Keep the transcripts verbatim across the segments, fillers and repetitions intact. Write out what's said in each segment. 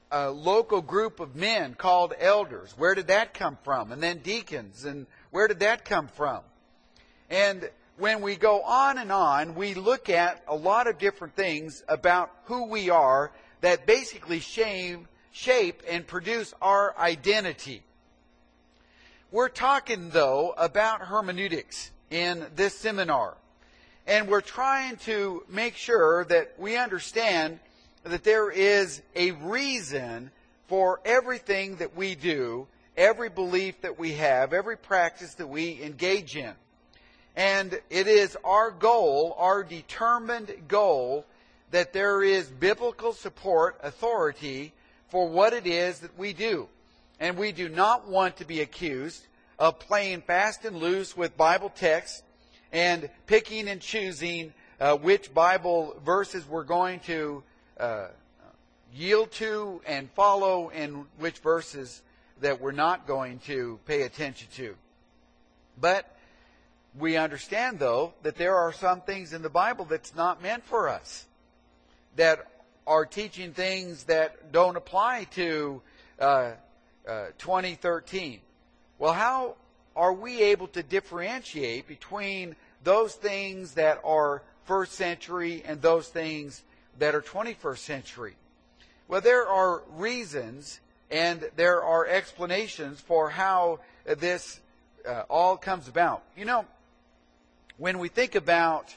a local group of men called elders. Where did that come from? And then deacons. And where did that come from? And when we go on and on, we look at a lot of different things about who we are that basically shape, shape and produce our identity. We're talking, though, about hermeneutics in this seminar. And we're trying to make sure that we understand that there is a reason for everything that we do, every belief that we have, every practice that we engage in. And it is our goal, our determined goal, that there is biblical support, authority for what it is that we do. And we do not want to be accused of playing fast and loose with Bible texts and picking and choosing uh, which Bible verses we're going to uh, yield to and follow and which verses that we're not going to pay attention to. But we understand, though, that there are some things in the Bible that's not meant for us, that are teaching things that don't apply to uh, uh, twenty thirteen. Well, how are we able to differentiate between those things that are first century and those things that are twenty-first century? Well, there are reasons and there are explanations for how this uh, all comes about. You know, when we think about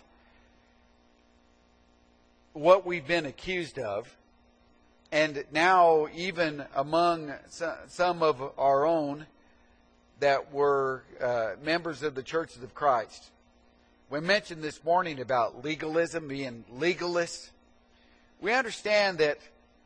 what we've been accused of, and now even among some of our own that were uh, members of the Churches of Christ, we mentioned this morning about legalism, being legalists. We understand that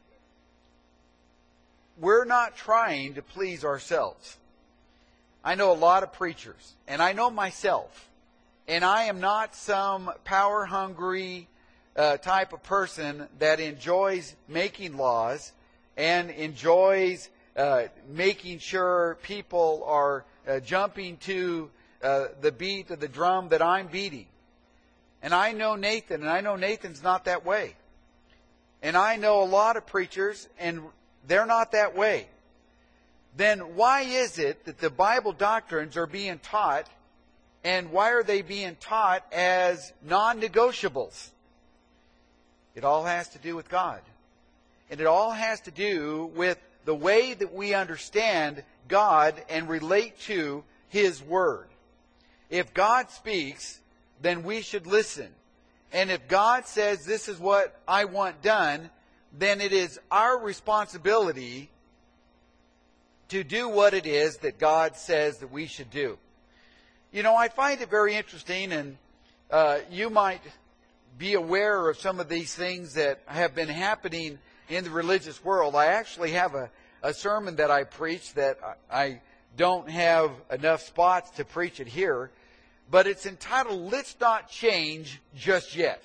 we're not trying to please ourselves. I know a lot of preachers, and I know myself, and I am not some power-hungry uh, type of person that enjoys making laws and enjoys uh, making sure people are uh, jumping to uh, the beat of the drum that I'm beating. And I know Nathan, and I know Nathan's not that way. And I know a lot of preachers, and they're not that way. Then why is it that the Bible doctrines are being taught, and why are they being taught as non-negotiables? It all has to do with God. And it all has to do with the way that we understand God and relate to His Word. If God speaks, then we should listen. And if God says, this is what I want done, then it is our responsibility to do what it is that God says that we should do. You know, I find it very interesting, and uh, you might be aware of some of these things that have been happening in the religious world. I actually have a, a sermon that I preach that I don't have enough spots to preach it here, but it's entitled, Let's Not Change Just Yet.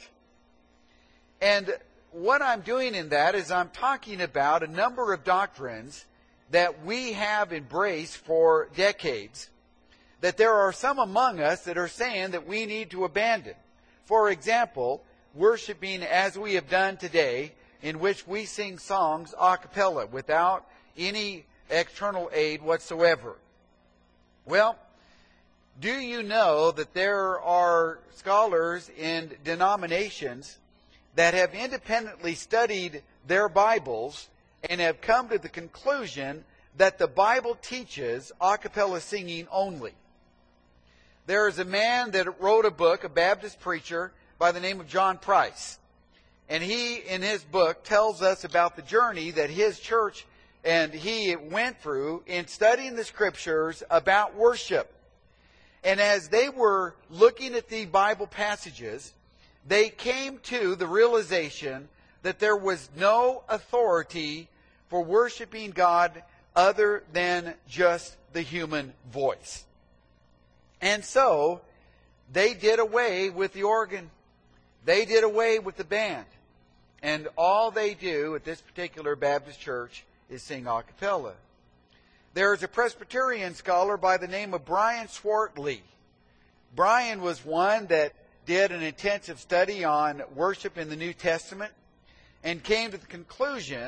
And what I'm doing in that is I'm talking about a number of doctrines that we have embraced for decades, that there are some among us that are saying that we need to abandon. For example, worshiping as we have done today, in which we sing songs a cappella without any external aid whatsoever. Well, do you know that there are scholars in denominations that have independently studied their Bibles and have come to the conclusion that the Bible teaches a cappella singing only? There is a man that wrote a book, a Baptist preacher, by the name of John Price. And he, in his book, tells us about the journey that his church and he went through in studying the Scriptures about worship. And as they were looking at the Bible passages, they came to the realization that there was no authority for worshiping God other than just the human voice. And so, they did away with the organ. They did away with the band. And all they do at this particular Baptist church is sing a cappella. There is a Presbyterian scholar by the name of Brian Swartley. Brian was one that did an intensive study on worship in the New Testament and came to the conclusion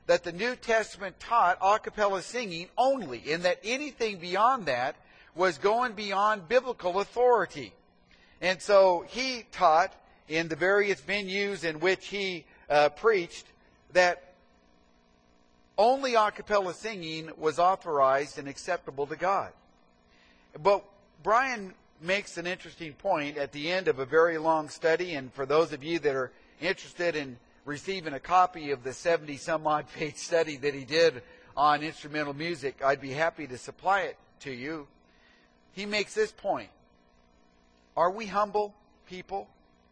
that the New Testament taught a cappella singing only, and that anything beyond that was going beyond biblical authority. And so he taught in the various venues in which he uh, preached that only a cappella singing was authorized and acceptable to God. But Brian makes an interesting point at the end of a very long study, and for those of you that are interested in receiving a copy of the seventy some odd page study that he did on instrumental music, I'd be happy to supply it to you. He makes this point. Are we humble people?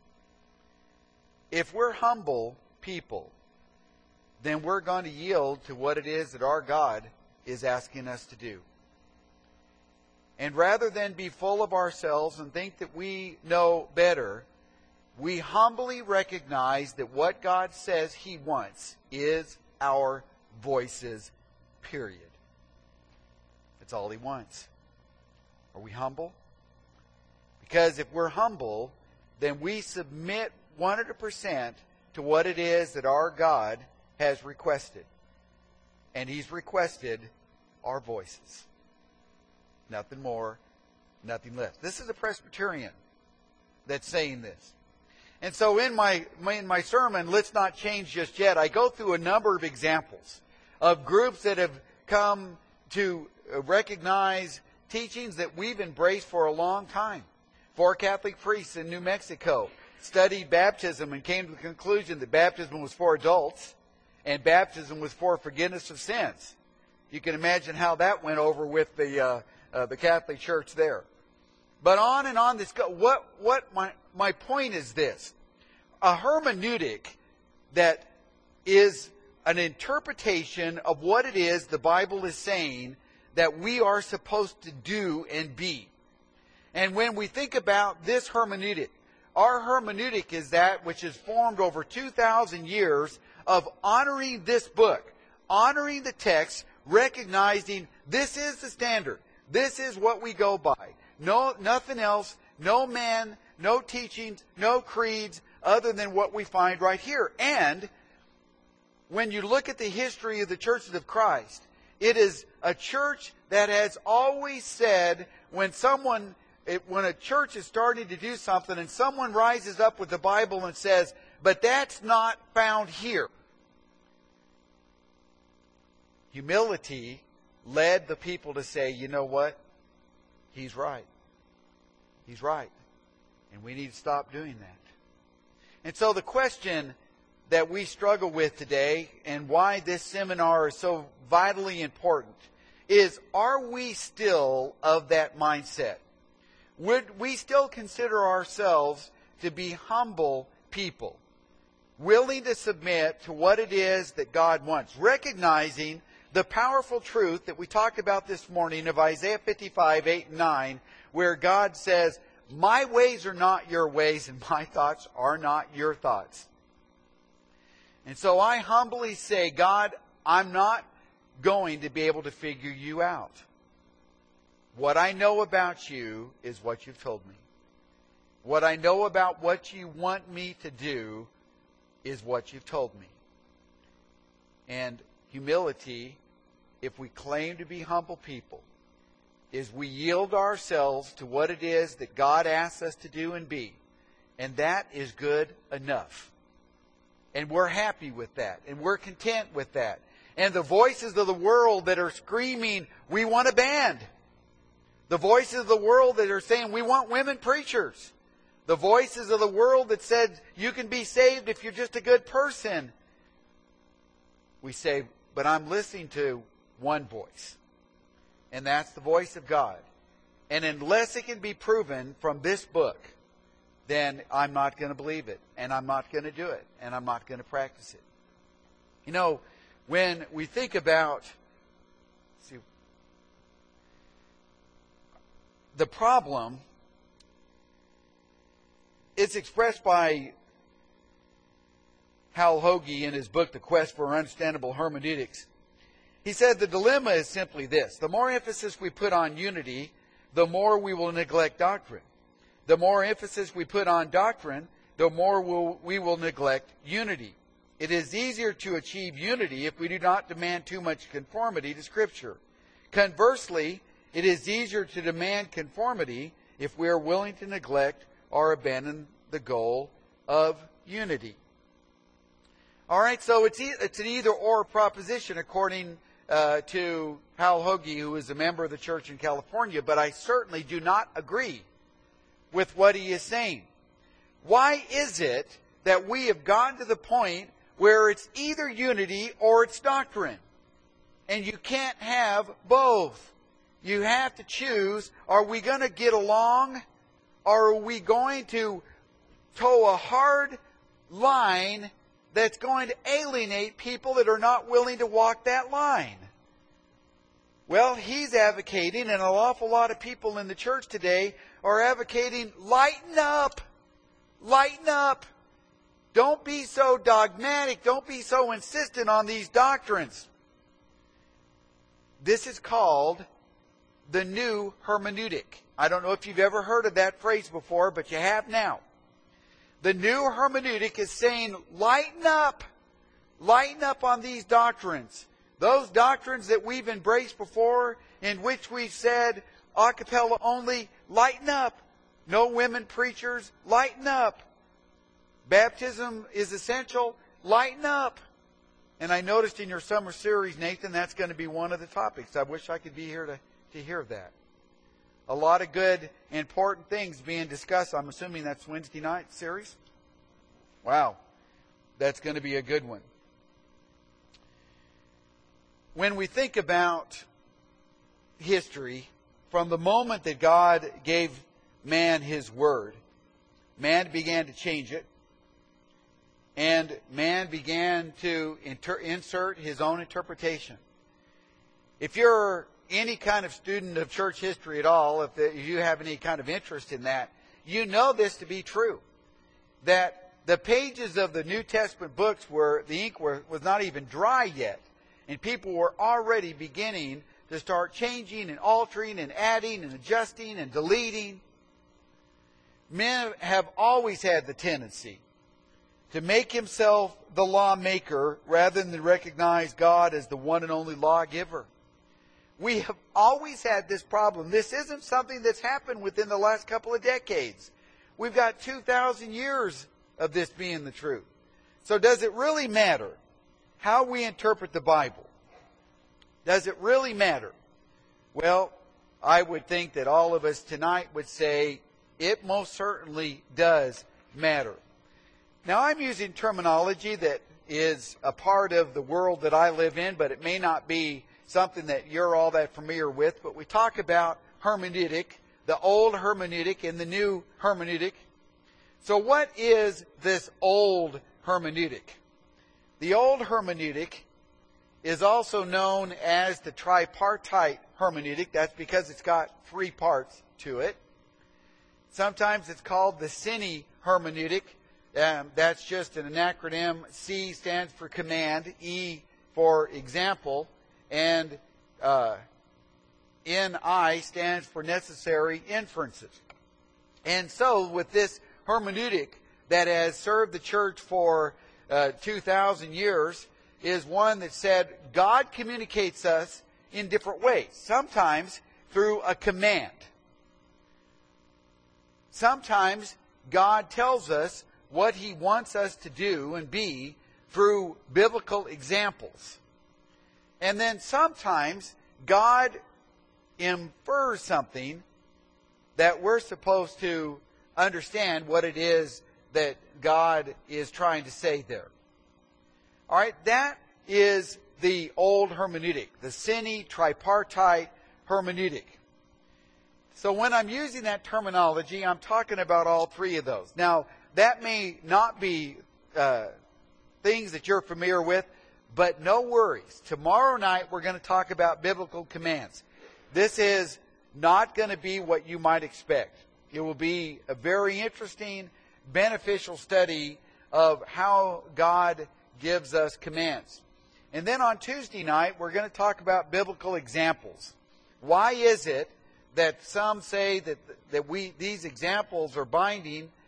If we're humble people, then we're going to yield to what it is that our God is asking us to do. And rather than be full of ourselves and think that we know better, we humbly recognize that what God says He wants is our voices, period. That's all He wants. Are we humble? Because if we're humble, then we submit one hundred percent to what it is that our God has requested. And He's requested our voices. Nothing more, nothing less. This is a Presbyterian that's saying this. And so in my, in my sermon, Let's Not Change Just Yet, I go through a number of examples of groups that have come to recognize teachings that we've embraced for a long time. Four Catholic priests in New Mexico studied baptism and came to the conclusion that baptism was for adults and baptism was for forgiveness of sins. You can imagine how that went over with the uh, uh, the Catholic Church there. But on and on this goes. What what my my point is this: a hermeneutic that is an interpretation of what it is the Bible is saying that we are supposed to do and be. And when we think about this hermeneutic, our hermeneutic is that which is formed over two thousand years of honoring this book, honoring the text, recognizing this is the standard. This is what we go by. No, nothing else, no man, no teachings, no creeds other than what we find right here. And when you look at the history of the churches of Christ, it is a church that has always said when someone, when a church is starting to do something and someone rises up with the Bible and says, but that's not found here. Humility led the people to say, you know what? He's right. He's right. And we need to stop doing that. And so the question that we struggle with today and why this seminar is so vitally important is, are we still of that mindset? Would we still consider ourselves to be humble people, willing to submit to what it is that God wants, recognizing the powerful truth that we talked about this morning of Isaiah fifty-five, eight and nine, where God says, my ways are not your ways and my thoughts are not your thoughts. And so I humbly say, God, I'm not going to be able to figure you out. What I know about you is what you've told me. What I know about what you want me to do is what you've told me. And humility, if we claim to be humble people, is we yield ourselves to what it is that God asks us to do and be. And that is good enough. And we're happy with that. And we're content with that. And the voices of the world that are screaming, we want a band. The voices of the world that are saying, we want women preachers. The voices of the world that said, you can be saved if you're just a good person. We say, but I'm listening to one voice. And that's the voice of God. And unless it can be proven from this book, then I'm not going to believe it. And I'm not going to do it. And I'm not going to practice it. You know, when we think about see, the problem, it's expressed by Hal Hoge in his book, The Quest for Understandable Hermeneutics. He said the dilemma is simply this. The more emphasis we put on unity, the more we will neglect doctrine. The more emphasis we put on doctrine, the more we'll, we will neglect unity. It is easier to achieve unity if we do not demand too much conformity to Scripture. Conversely, it is easier to demand conformity if we are willing to neglect or abandon the goal of unity. All right, so it's e- it's an either-or proposition according uh, to Hal Hoagie, who is a member of the church in California, but I certainly do not agree with what he is saying. Why is it that we have gotten to the point where it's either unity or it's doctrine? And you can't have both. You have to choose, are we going to get along, or are we going to toe a hard line that's going to alienate people that are not willing to walk that line? Well, he's advocating, and an awful lot of people in the church today are advocating, lighten up, lighten up. Don't be so dogmatic. Don't be so insistent on these doctrines. This is called the new hermeneutic. I don't know if you've ever heard of that phrase before, but you have now. The new hermeneutic is saying, lighten up. Lighten up on these doctrines. Those doctrines that we've embraced before, in which we've said, a cappella only, lighten up. No women preachers, lighten up. Baptism is essential, lighten up. And I noticed in your summer series, Nathan, that's going to be one of the topics. I wish I could be here to, to hear that. A lot of good, important things being discussed. I'm assuming that's Wednesday night series. Wow. That's going to be a good one. When we think about history, from the moment that God gave man His Word, man began to change it. And man began to inter- insert his own interpretation. If you're any kind of student of church history at all, if, the, if you have any kind of interest in that, you know this to be true. That the pages of the New Testament books where the ink were, was not even dry yet. And people were already beginning to start changing and altering and adding and adjusting and deleting. Men have always had the tendency to make himself the lawmaker rather than recognize God as the one and only lawgiver. We have always had this problem. This isn't something that's happened within the last couple of decades. We've got two thousand years of this being the truth. So does it really matter how we interpret the Bible? Does it really matter? Well, I would think that all of us tonight would say it most certainly does matter. Now, I'm using terminology that is a part of the world that I live in, but it may not be something that you're all that familiar with. But we talk about hermeneutic, the old hermeneutic and the new hermeneutic. So what is this old hermeneutic? The old hermeneutic is also known as the tripartite hermeneutic. That's because it's got three parts to it. Sometimes it's called the Cine hermeneutic. Um, that's just an acronym. C stands for command, E for example, and uh, N I stands for necessary inferences. And so with this hermeneutic that has served the church for uh, two thousand years is one that said God communicates us in different ways. Sometimes through a command. Sometimes God tells us what He wants us to do and be through biblical examples. And then sometimes God infers something that we're supposed to understand what it is that God is trying to say there. All right, that is the old hermeneutic, the Cine tripartite hermeneutic. So when I'm using that terminology, I'm talking about all three of those. Now, that may not be uh, things that you're familiar with, but no worries. Tomorrow night we're going to talk about biblical commands. This is not going to be what you might expect. It will be a very interesting, beneficial study of how God gives us commands. And then on Tuesday night we're going to talk about biblical examples. Why is it that some say that that we these examples are binding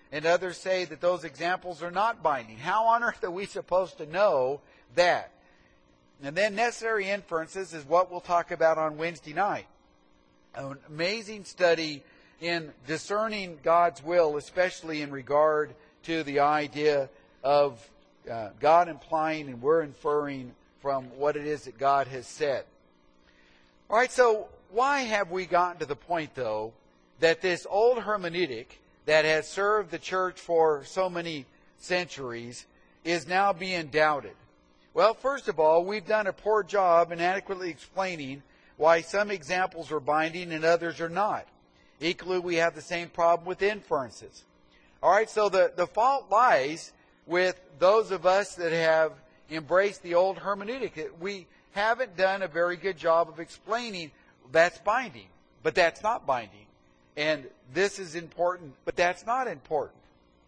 and others say that those examples are not binding. How on earth are we supposed to know that? And then necessary inferences is what we'll talk about on Wednesday night. An amazing study in discerning God's will, especially in regard to the idea of uh, God implying and we're inferring from what it is that God has said. All right, so why have we gotten to the point, though, that this old hermeneutic that has served the church for so many centuries is now being doubted? Well, first of all, we've done a poor job in adequately explaining why some examples are binding and others are not. Equally, we have the same problem with inferences. All right, so the, the fault lies with those of us that have embraced the old hermeneutic. We haven't done a very good job of explaining that's binding, but that's not binding. And this is important, but that's not important.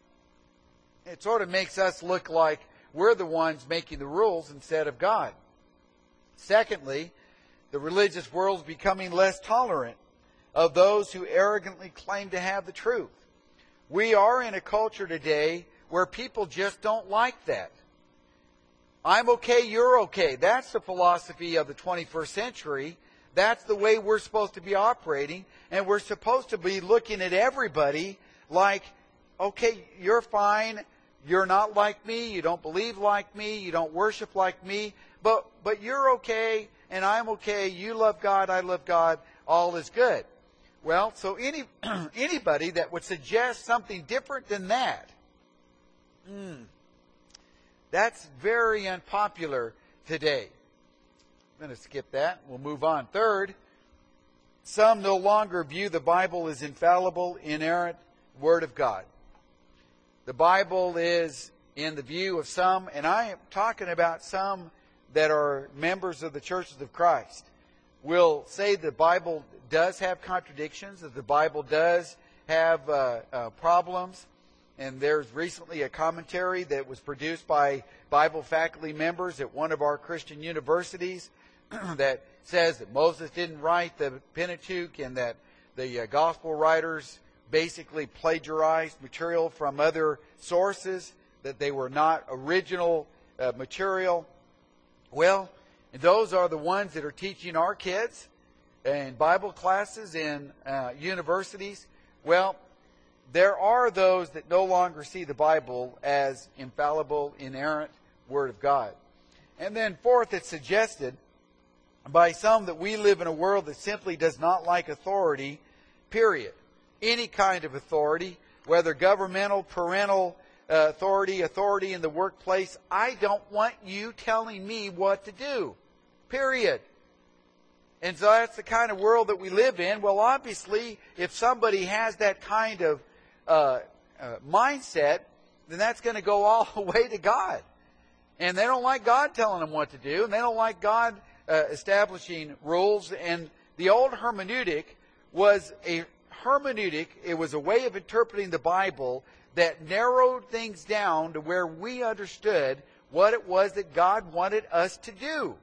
It sort of makes us look like we're the ones making the rules instead of God. Secondly, the religious world is becoming less tolerant of those who arrogantly claim to have the truth. We are in a culture today where people just don't like that. I'm okay, you're okay. That's the philosophy of the twenty-first century. That's the way we're supposed to be operating. And we're supposed to be looking at everybody like, okay, you're fine. You're not like me. You don't believe like me. You don't worship like me. But, but you're okay and I'm okay. You love God. I love God. All is good. Well, so any anybody that would suggest something different than that, mm, that's very unpopular today. I'm going to skip that. We'll move on. Third, some no longer view the Bible as infallible, inerrant Word of God. The Bible is, in the view of some, and I am talking about some that are members of the churches of Christ, will say the Bible does have contradictions, that the Bible does have uh, uh, problems. And there's recently a commentary that was produced by Bible faculty members at one of our Christian universities that says that Moses didn't write the Pentateuch and that the uh, gospel writers basically plagiarized material from other sources, that they were not original uh, material. Well, those are the ones that are teaching our kids in Bible classes in uh, universities. Well, there are those that no longer see the Bible as infallible, inerrant Word of God. And then fourth, it's suggested by some that we live in a world that simply does not like authority, period. Any kind of authority, whether governmental, parental uh, authority, authority in the workplace. I don't want you telling me what to do, period. And so that's the kind of world that we live in. Well, obviously, if somebody has that kind of uh, uh, mindset, then that's going to go all the way to God. And they don't like God telling them what to do, and they don't like God uh, establishing rules. And the old hermeneutic was a hermeneutic. It was a way of interpreting the Bible that narrowed things down to where we understood what it was that God wanted us to do.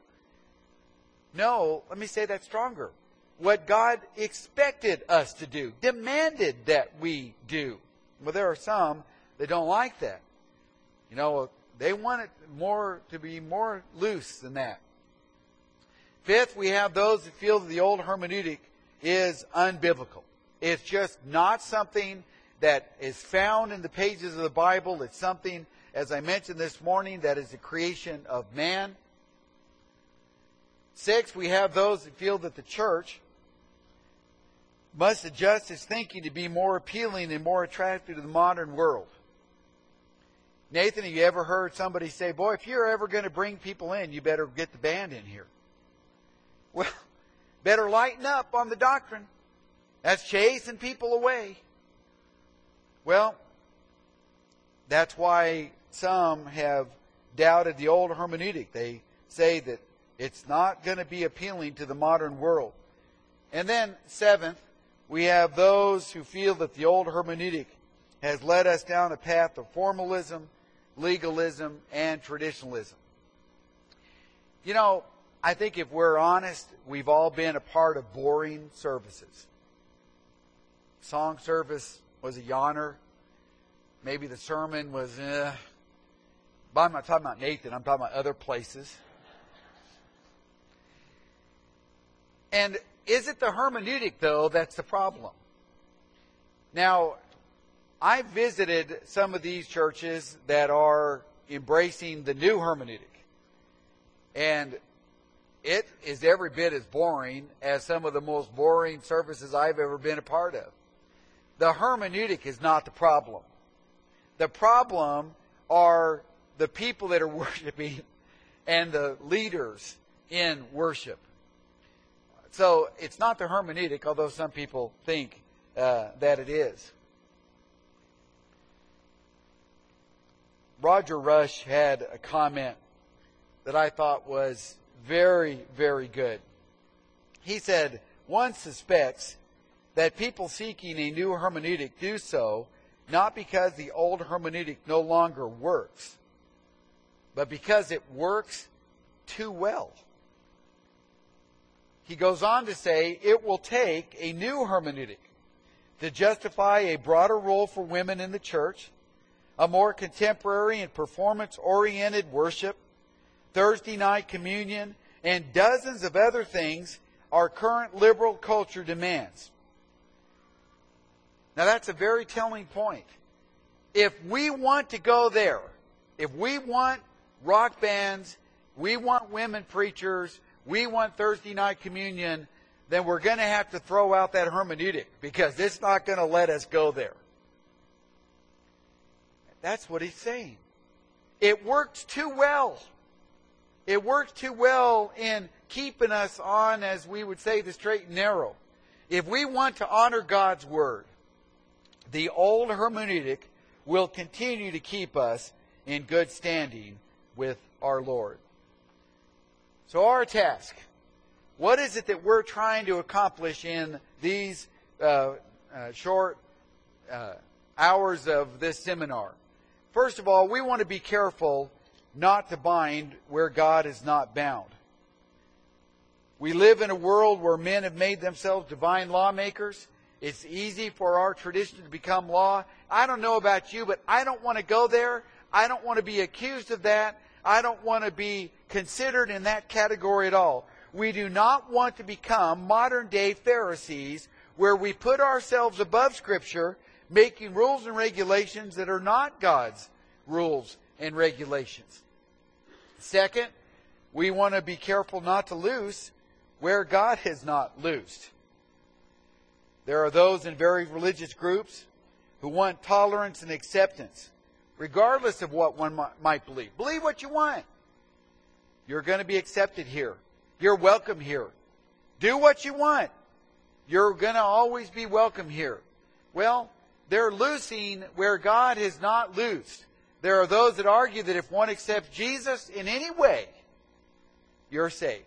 No, let me say that stronger. What God expected us to do, demanded that we do. Well, there are some that don't like that. You know, they want it more to be more loose than that. Fifth, we have those that feel that the old hermeneutic is unbiblical. It's just not something that is found in the pages of the Bible. It's something, as I mentioned this morning, that is the creation of man. Six, we have those that feel that the church must adjust its thinking to be more appealing and more attractive to the modern world. Nathan, have you ever heard somebody say, boy, if you're ever going to bring people in, you better get the band in here? Well, better lighten up on the doctrine. That's chasing people away. Well, that's why some have doubted the old hermeneutic. They say that it's not going to be appealing to the modern world. And then, seventh, we have those who feel that the old hermeneutic has led us down a path of formalism, legalism, and traditionalism. You know, I think if we're honest, we've all been a part of boring services. Song service was a yawner. maybe the sermon was, eh. But I'm not talking about Nathan, I'm talking about other places. And is it the hermeneutic, though, that's the problem? Now, I visited some of these churches that are embracing the new hermeneutic. And it is every bit as boring as some of the most boring services I've ever been a part of. The hermeneutic is not the problem. The problem are the people that are worshiping and the leaders in worship. So it's not the hermeneutic, although some people think uh, that it is. Roger Rush had a comment that I thought was very, very good. He said, one suspects that people seeking a new hermeneutic do so not because the old hermeneutic no longer works, but because it works too well. He goes on to say, it will take a new hermeneutic to justify a broader role for women in the church, a more contemporary and performance-oriented worship, Thursday night communion, and dozens of other things our current liberal culture demands. Now that's a very telling point. If we want to go there, if we want rock bands, we want women preachers, we want Thursday night communion, then we're going to have to throw out that hermeneutic because it's not going to let us go there. That's what he's saying. It works too well. It works too well in keeping us on, as we would say, the straight and narrow. If we want to honor God's Word, the old hermeneutic will continue to keep us in good standing with our Lord. So our task, what is it that we're trying to accomplish in these uh, uh, short uh, hours of this seminar? First of all, we want to be careful not to bind where God is not bound. We live in a world where men have made themselves divine lawmakers. It's easy for our tradition to become law. I don't know about you, but I don't want to go there. I don't want to be accused of that. I don't want to be considered in that category at all. We do not want to become modern-day Pharisees where we put ourselves above Scripture, making rules and regulations that are not God's rules and regulations. Second, we want to be careful not to loose where God has not loosed. There are those in various religious groups who want tolerance and acceptance, regardless of what one might believe. Believe what you want. You're going to be accepted here. You're welcome here. Do what you want. You're going to always be welcome here. Well, they're loosing where God has not loosed. There are those that argue that if one accepts Jesus in any way, you're saved.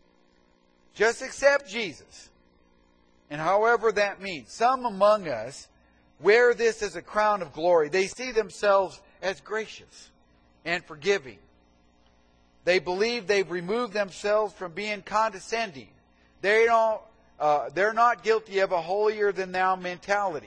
Just accept Jesus. And however that means. Some among us wear this as a crown of glory. They see themselves as gracious and forgiving. They believe they've removed themselves from being condescending. They don't, uh, they're not guilty of a holier-than-thou mentality.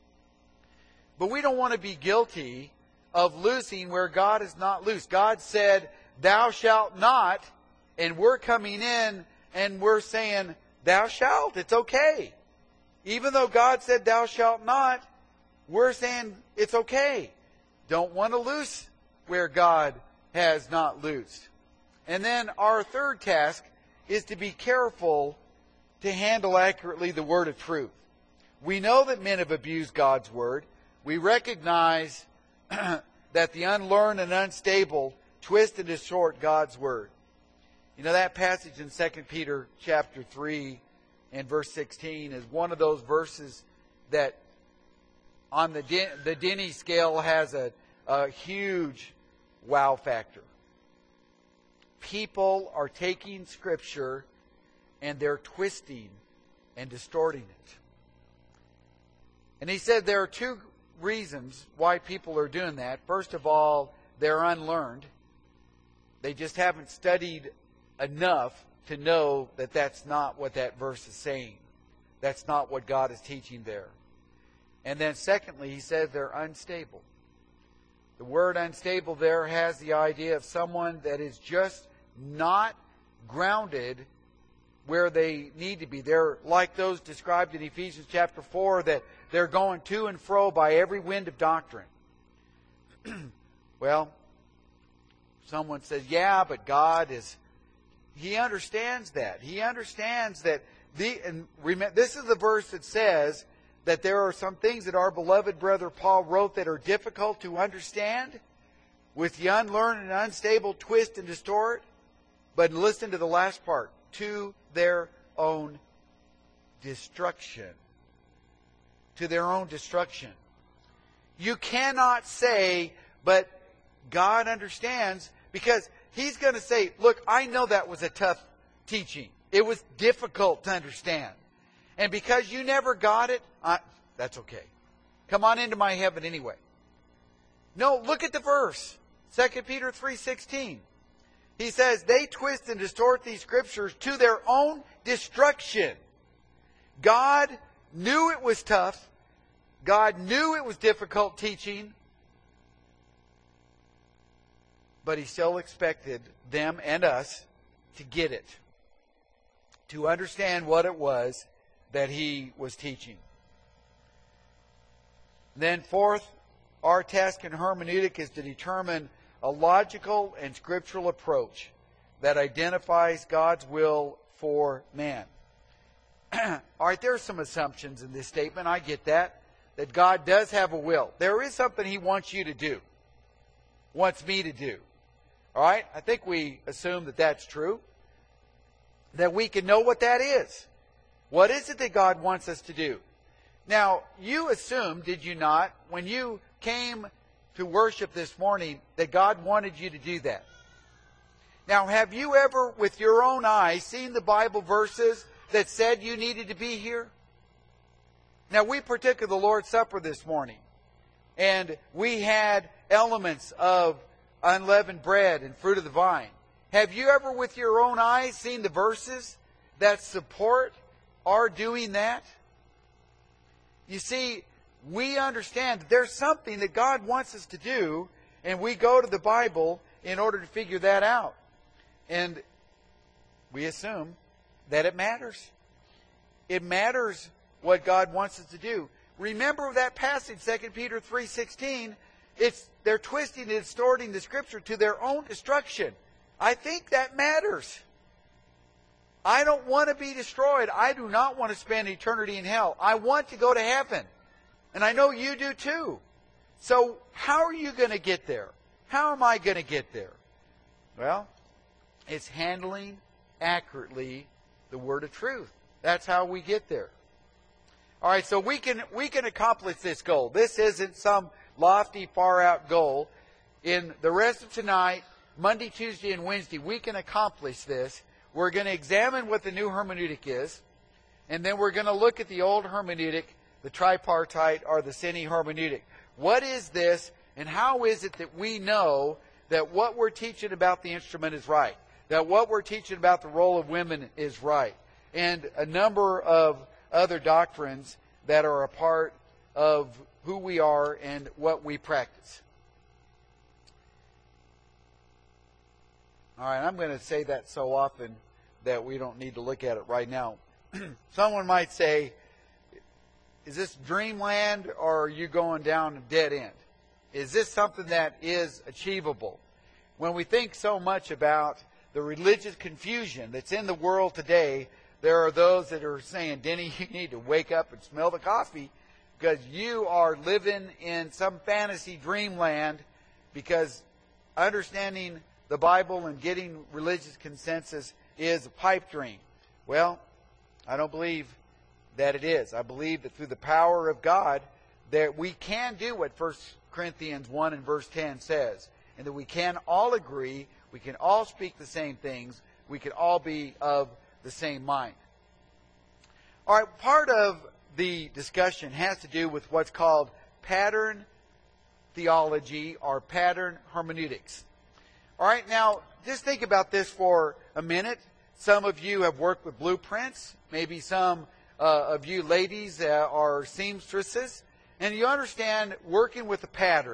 But we don't want to be guilty of loosing where God is not loose. God said, thou shalt not, and we're coming in and we're saying, thou shalt. It's okay. Even though God said, thou shalt not, we're saying it's okay. Don't want to loose where God has not loosed. And then our third task is to be careful to handle accurately the word of truth. We know that men have abused God's word. We recognize that the unlearned and unstable twist and distort God's word. You know, that passage in Second Peter chapter three and verse sixteen is one of those verses that on the Den- the Denny scale has a, a huge wow factor. People are taking Scripture and they're twisting and distorting it. And he said there are two reasons why people are doing that. First of all, they're unlearned. They just haven't studied enough to know that that's not what that verse is saying. That's not what God is teaching there. And then secondly, he says they're unstable. The word unstable there has the idea of someone that is just not grounded where they need to be. They're like those described in Ephesians chapter four, that they're going to and fro by every wind of doctrine. Well, someone says, yeah, but God is, He understands that. He understands that, the, and remember, this is the verse that says that there are some things that our beloved brother Paul wrote that are difficult to understand, with the unlearned and unstable twist and distort. But listen to the last part. To their own destruction. To their own destruction. You cannot say, but God understands, because He's going to say, look, I know that was a tough teaching. It was difficult to understand. And because you never got it, I, that's okay. Come on into my heaven anyway. No, look at the verse. Second Peter three sixteen. He says, they twist and distort these scriptures to their own destruction. God knew it was tough. God knew it was difficult teaching. But He still expected them and us to get it. To understand what it was that He was teaching. Then fourth, our task in hermeneutic is to determine a logical and scriptural approach that identifies God's will for man. All right, there are some assumptions in this statement. I get that. That God does have a will. There is something He wants you to do. Wants me to do. All right? I think we assume that that's true. That we can know what that is. What is it that God wants us to do? Now, you assumed, did you not, when you came to worship this morning, that God wanted you to do that? Now, have you ever, with your own eyes, seen the Bible verses that said you needed to be here? Now, we partook of the Lord's Supper this morning, and we had elements of unleavened bread and fruit of the vine. Have you ever, with your own eyes, seen the verses that support our doing that? You see, we understand that there's something that God wants us to do, and we go to the Bible in order to figure that out. And we assume that it matters. It matters what God wants us to do. Remember that passage, Second Peter three sixteen. It's, they're twisting and distorting the Scripture to their own destruction. I think that matters. I don't want to be destroyed. I do not want to spend eternity in hell. I want to go to heaven. And I know you do too. So how are you going to get there? How am I going to get there? Well, it's handling accurately the word of truth. That's how we get there. All right, so we can we can accomplish this goal. This isn't some lofty, far-out goal. In the rest of tonight, Monday, Tuesday, and Wednesday, we can accomplish this. We're going to examine what the new hermeneutic is, and then we're going to look at the old hermeneutic, the tripartite or the Sene hermeneutic. What is this, and how is it that we know that what we're teaching about the instrument is right, that what we're teaching about the role of women is right, and a number of other doctrines that are a part of who we are and what we practice. All right, I'm going to say that so often that we don't need to look at it right now. Someone might say, is this dreamland or are you going down a dead end? Is this something that is achievable? When we think so much about the religious confusion that's in the world today, there are those that are saying, Denny, you need to wake up and smell the coffee because you are living in some fantasy dreamland, because understanding the Bible and getting religious consensus is a pipe dream. Well, I don't believe that it is. I believe that through the power of God that we can do what First Corinthians one and verse ten says, and that we can all agree, we can all speak the same things, we can all be of the same mind. All right, part of the discussion has to do with what's called pattern theology or pattern hermeneutics. All right, now just think about this for a minute. Some of you have worked with blueprints. Maybe some uh, of you ladies uh, are seamstresses. And you understand working with a pattern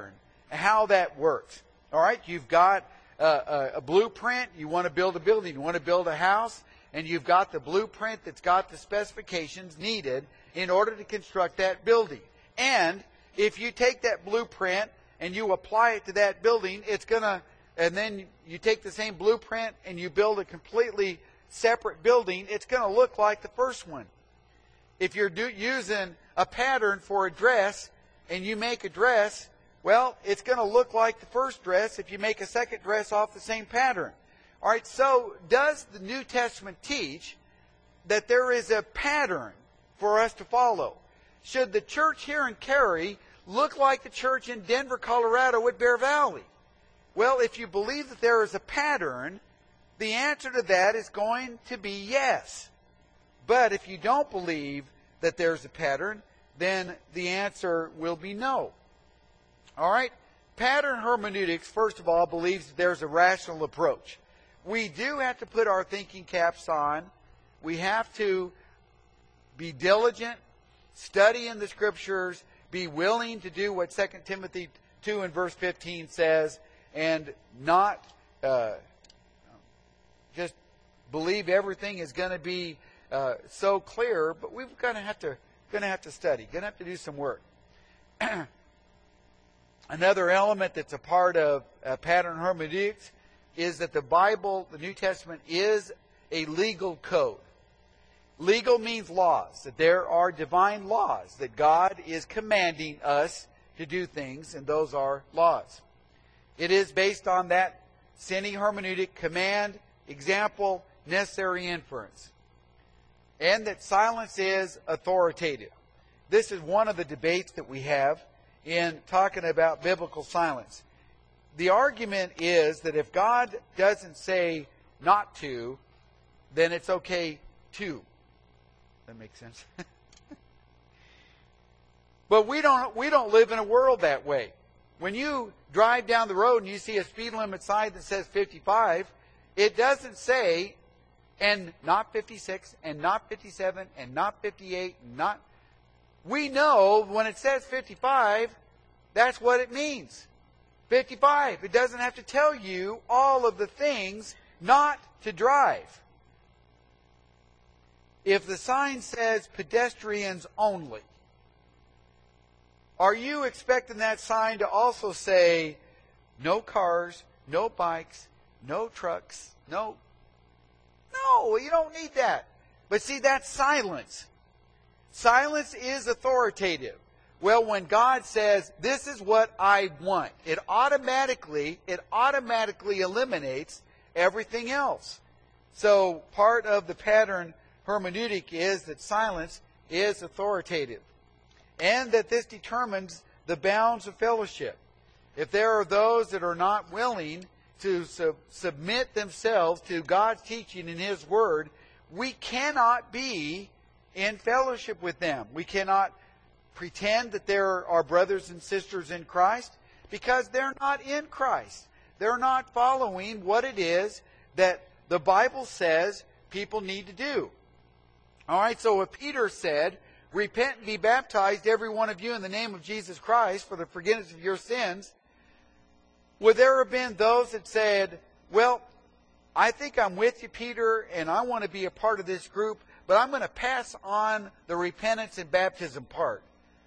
how that works. All right, you've got a, a, a blueprint. You want to build a building. You want to build a house. And you've got the blueprint that's got the specifications needed in order to construct that building. And if you take that blueprint and you apply it to that building, it's going to, and then you take the same blueprint and you build a completely separate building, it's going to look like the first one. If you're do, using a pattern for a dress and you make a dress, well, it's going to look like the first dress if you make a second dress off the same pattern. All right, so does the New Testament teach that there is a pattern for us to follow? Should the church here in Cary look like the church in Denver, Colorado at Bear Valley? Well, if you believe that there is a pattern, the answer to that is going to be yes. But if you don't believe that there's a pattern, then the answer will be no. All right? Pattern hermeneutics, first of all, believes that there's a rational approach. We do have to put our thinking caps on. We have to be diligent, study in the Scriptures, be willing to do what Second Timothy two and verse fifteen says, and not uh, just believe everything is going to be uh, so clear. But we're going to have to going to have to study, going to have to do some work. Another element that's a part of uh, pattern hermeneutics is that the Bible, the New Testament, is a legal code. Legal means laws, that there are divine laws, that God is commanding us to do things, and those are laws. It is based on that Sine hermeneutic: command, example, necessary inference. And that silence is authoritative. This is one of the debates that we have in talking about biblical silence. The argument is that if God doesn't say not to, then it's okay to. That makes sense. But we don't we don't live in a world that way. When you drive down the road and you see a speed limit sign that says fifty-five, it doesn't say and not fifty-six and not fifty-seven and not fifty-eight and not. We know when it says fifty-five, that's what it means. fifty-five. It doesn't have to tell you all of the things not to drive. If the sign says pedestrians only, are you expecting that sign to also say no cars, no bikes, no trucks, no? No, you don't need that. But see, that's silence. Silence is authoritative. Well, when God says, this is what I want, it automatically, it automatically eliminates everything else. So part of the pattern hermeneutic is that silence is authoritative. And that this determines the bounds of fellowship. If there are those that are not willing to sub- submit themselves to God's teaching in His Word, we cannot be in fellowship with them. We cannot pretend that there are brothers and sisters in Christ because they're not in Christ. They're not following what it is that the Bible says people need to do. All right, so what Peter said, repent and be baptized, every one of you, in the name of Jesus Christ for the forgiveness of your sins. Would there have been those that said, well, I think I'm with you, Peter, and I want to be a part of this group, but I'm going to pass on the repentance and baptism part?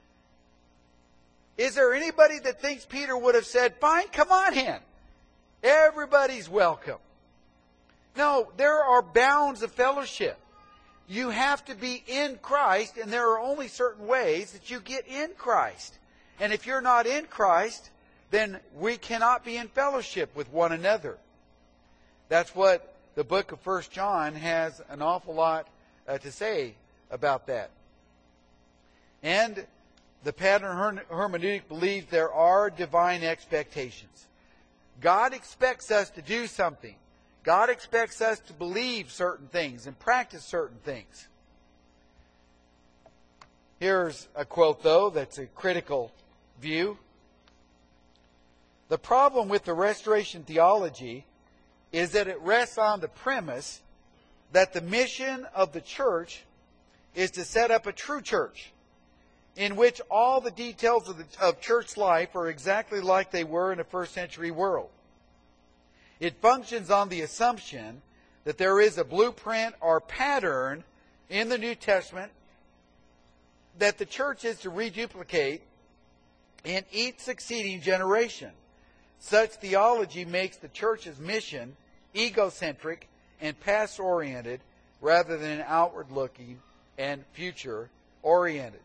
Is there anybody that thinks Peter would have said, fine, come on in. Everybody's welcome. No, there are bounds of fellowship. You have to be in Christ, and there are only certain ways that you get in Christ. And if you're not in Christ, then we cannot be in fellowship with one another. That's what the book of First John has an awful lot uh, to say about that. And the pattern hermeneutic believes there are divine expectations. God expects us to do something. God expects us to believe certain things and practice certain things. Here's a quote, though, that's a critical view. The problem with the Restoration theology is that it rests on the premise that the mission of the church is to set up a true church. in which all the details of, the, of church life are exactly like they were in a first century world. It functions on the assumption that there is a blueprint or pattern in the New Testament that the church is to reduplicate in each succeeding generation. Such theology makes the church's mission egocentric and past-oriented rather than outward-looking and future-oriented.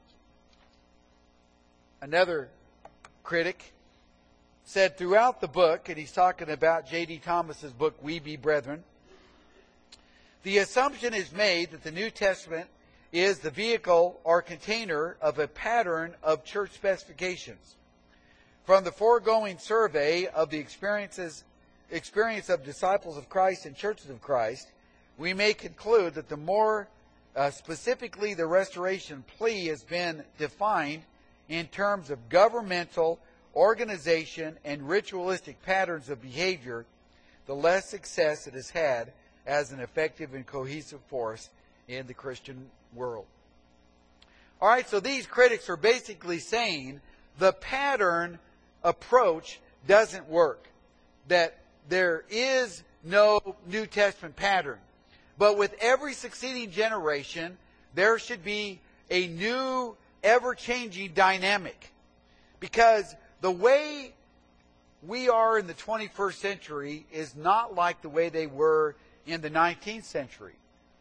Another critic said throughout the book, and he's talking about J D Thomas's book, We Be Brethren, the assumption is made that the New Testament is the vehicle or container of a pattern of church specifications. From the foregoing survey of the experiences, experience of disciples of Christ and churches of Christ, we may conclude that the more uh, specifically the restoration plea has been defined in terms of governmental, organization, and ritualistic patterns of behavior, the less success it has had as an effective and cohesive force in the Christian world. All right, so these critics are basically saying the pattern approach doesn't work, that there is no New Testament pattern. But with every succeeding generation, there should be a new, ever-changing dynamic. Because the way we are in the twenty-first century is not like the way they were in the nineteenth century.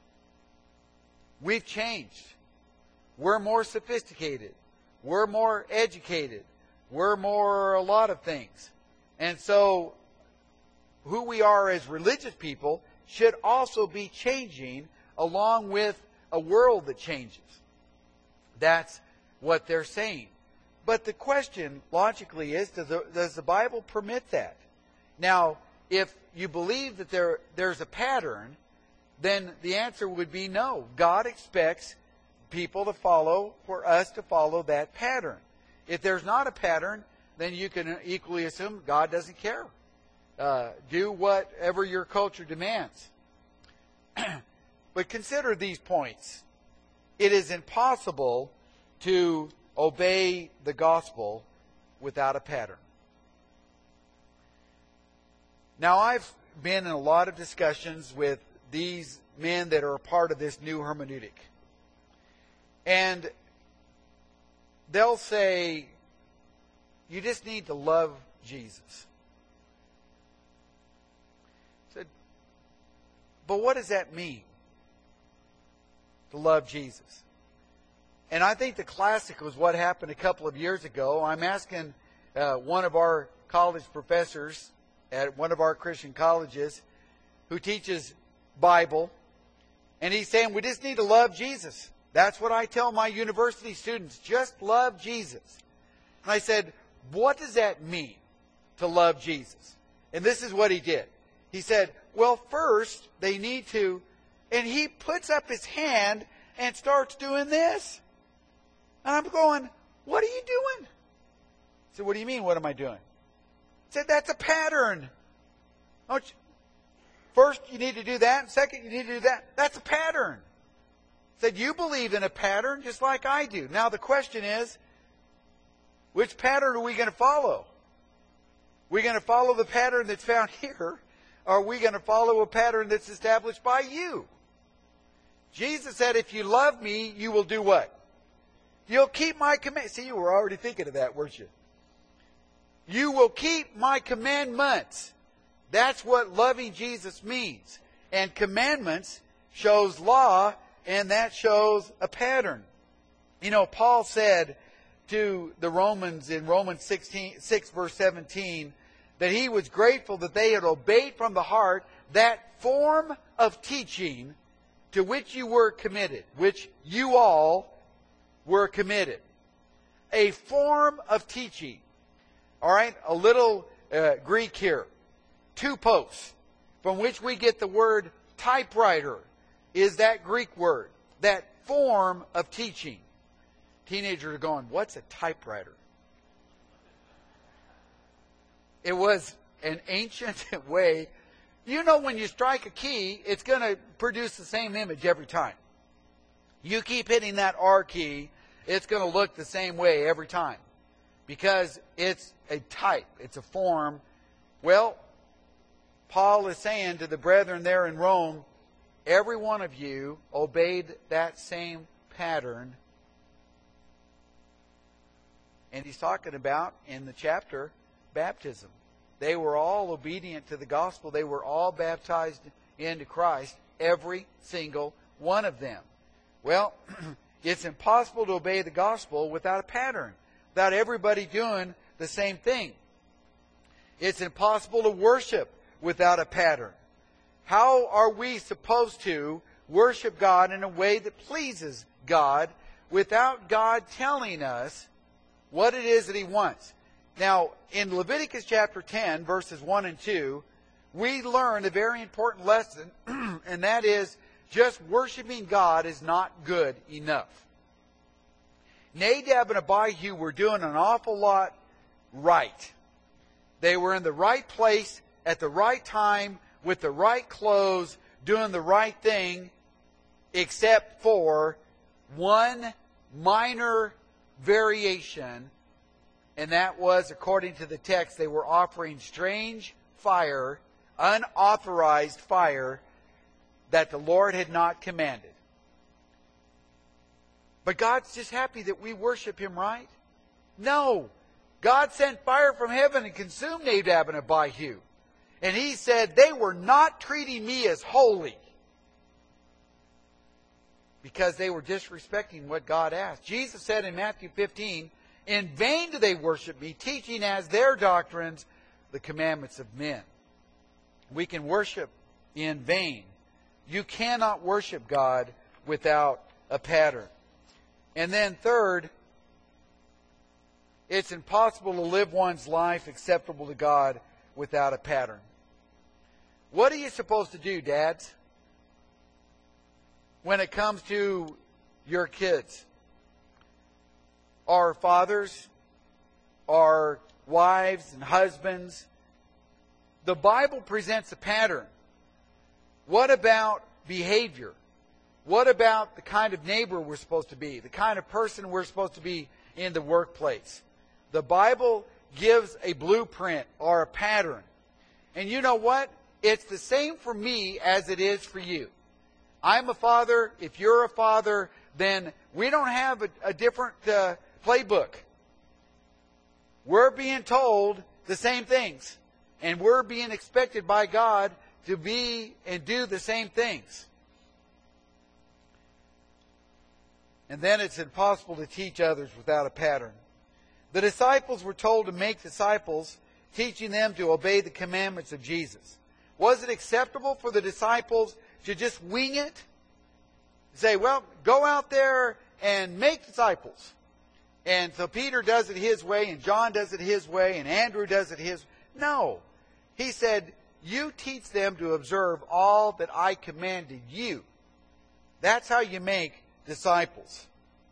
We've changed. We're more sophisticated. We're more educated. We're more a lot of things. And so who we are as religious people should also be changing along with a world that changes. That's what they're saying. But the question logically is, does the, does the Bible permit that? Now, if you believe that there there's a pattern, then the answer would be no. God expects people to follow, for us to follow that pattern. If there's not a pattern, then you can equally assume God doesn't care. Uh, do whatever your culture demands. But consider these points. It is impossible to obey the gospel without a pattern. Now, I've been in a lot of discussions with these men that are a part of this new hermeneutic. And they'll say, you just need to love Jesus. I said, but what does that mean? To love Jesus. And I think the classic was what happened a couple of years ago. I'm asking uh, one of our college professors at one of our Christian colleges who teaches Bible, and he's saying we just need to love Jesus. That's what I tell my university students. Just love Jesus. And I said, what does that mean, to love Jesus? And this is what he did. He said, well, first they need to, and he puts up his hand and starts doing this. And I'm going, what are you doing? I said, what do you mean, what am I doing? I said, that's a pattern. Don't you? First, you need to do that. And second, you need to do that. That's a pattern. I said, you believe in a pattern just like I do. Now the question is, which pattern are we going to follow? Are we going to follow the pattern that's found here? Or are we going to follow a pattern that's established by you? Jesus said, if you love me, you will do what? You'll keep my commandments. See, you were already thinking of that, weren't you? You will keep my commandments. That's what loving Jesus means. And commandments shows law, and that shows a pattern. You know, Paul said to the Romans in Romans sixteen, six verse seventeen that he was grateful that they had obeyed from the heart that form of teaching to which you were committed, which you all were committed. A form of teaching. All right, a little uh, Greek here. Tupos, from which we get the word typewriter, is that Greek word. That form of teaching. Teenagers are going, what's a typewriter? It was an ancient way. You know, when you strike a key, it's going to produce the same image every time. You keep hitting that R key, it's going to look the same way every time. Because it's a type, it's a form. Well, Paul is saying to the brethren there in Rome, every one of you obeyed that same pattern. And he's talking about, in the chapter, baptism. They were all obedient to the gospel. They were all baptized into Christ, every single one of them. Well, it's impossible to obey the gospel without a pattern, without everybody doing the same thing. It's impossible to worship without a pattern. How are we supposed to worship God in a way that pleases God without God telling us what it is that He wants? Now, in Leviticus chapter ten, verses one and two, we learn a very important lesson, and that is just worshiping God is not good enough. Nadab and Abihu were doing an awful lot right. They were in the right place at the right time with the right clothes, doing the right thing, except for one minor variation, and that was, according to the text, they were offering strange fire, unauthorized fire, that the Lord had not commanded. But God's just happy that we worship Him, right? No. God sent fire from heaven and consumed Nadab and Abihu. And He said they were not treating me as holy because they were disrespecting what God asked. Jesus said in Matthew fifteen, in vain do they worship me, teaching as their doctrines the commandments of men. We can worship in vain. You cannot worship God without a pattern. And then third, it's impossible to live one's life acceptable to God without a pattern. What are you supposed to do, dads, when it comes to your kids? Our fathers, our wives and husbands. The Bible presents a pattern. What about behavior? What about the kind of neighbor we're supposed to be? The kind of person we're supposed to be in the workplace? The Bible gives a blueprint or a pattern. And you know what? It's the same for me as it is for you. I'm a father. If you're a father, then we don't have a, a different uh, playbook. We're being told the same things. And we're being expected by God to be and do the same things. And then it's impossible to teach others without a pattern. The disciples were told to make disciples, teaching them to obey the commandments of Jesus. Was it acceptable for the disciples to just wing it? Say, well, go out there and make disciples. And so Peter does it his way, and John does it his way, and Andrew does it his way. No. He said, you teach them to observe all that I commanded you. That's how you make disciples.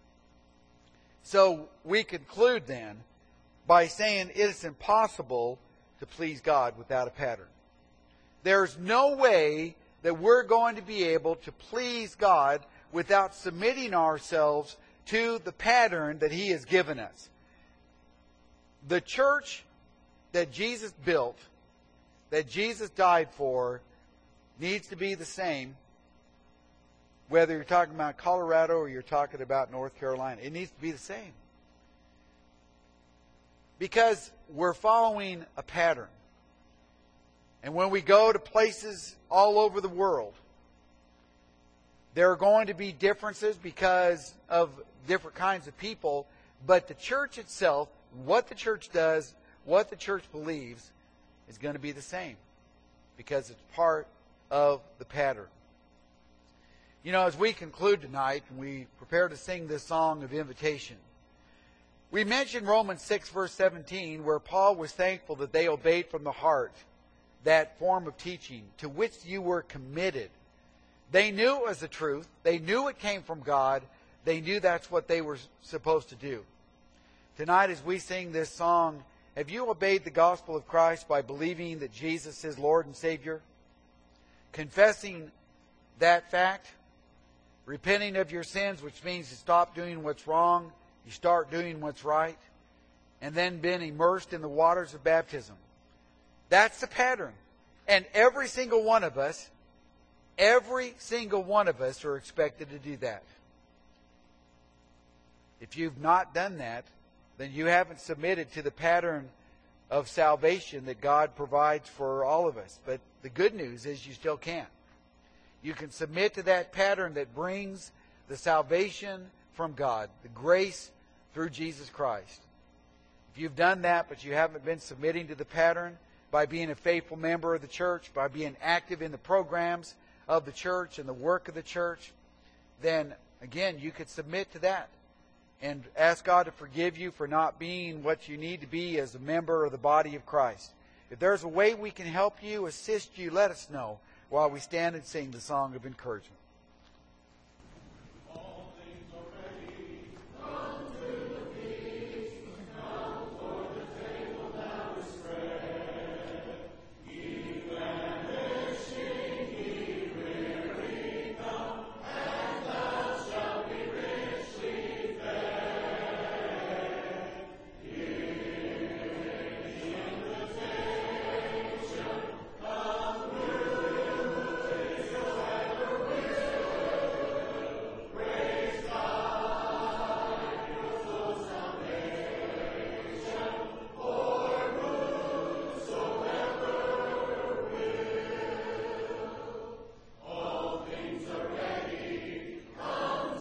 So we conclude then by saying it is impossible to please God without a pattern. There's no way that we're going to be able to please God without submitting ourselves to the pattern that He has given us. The church that Jesus built, that Jesus died for, needs to be the same, whether you're talking about Colorado or you're talking about North Carolina. It needs to be the same. Because we're following a pattern. And when we go to places all over the world, there are going to be differences because of different kinds of people. But the church itself, what the church does, what the church believes, is going to be the same. Because it's part of the pattern. You know, as we conclude tonight, and we prepare to sing this song of invitation, we mentioned Romans six, verse seventeen, where Paul was thankful that they obeyed from the heart that form of teaching to which you were committed. They knew it was the truth. They knew it came from God. They knew that's what they were supposed to do. Tonight, as we sing this song, have you obeyed the gospel of Christ by believing that Jesus is Lord and Savior? Confessing that fact? repenting of your sins, which means you stop doing what's wrong, you start doing what's right, and then being immersed in the waters of baptism. That's the pattern. And every single one of us, every single one of us are expected to do that. If you've not done that, then you haven't submitted to the pattern of salvation that God provides for all of us. But the good news is you still can. You can submit to that pattern that brings the salvation from God, the grace through Jesus Christ. If you've done that, but you haven't been submitting to the pattern by being a faithful member of the church, by being active in the programs of the church and the work of the church, then again, you could submit to that and ask God to forgive you for not being what you need to be as a member of the body of Christ. If there's a way we can help you, assist you, let us know while we stand and sing the song of encouragement.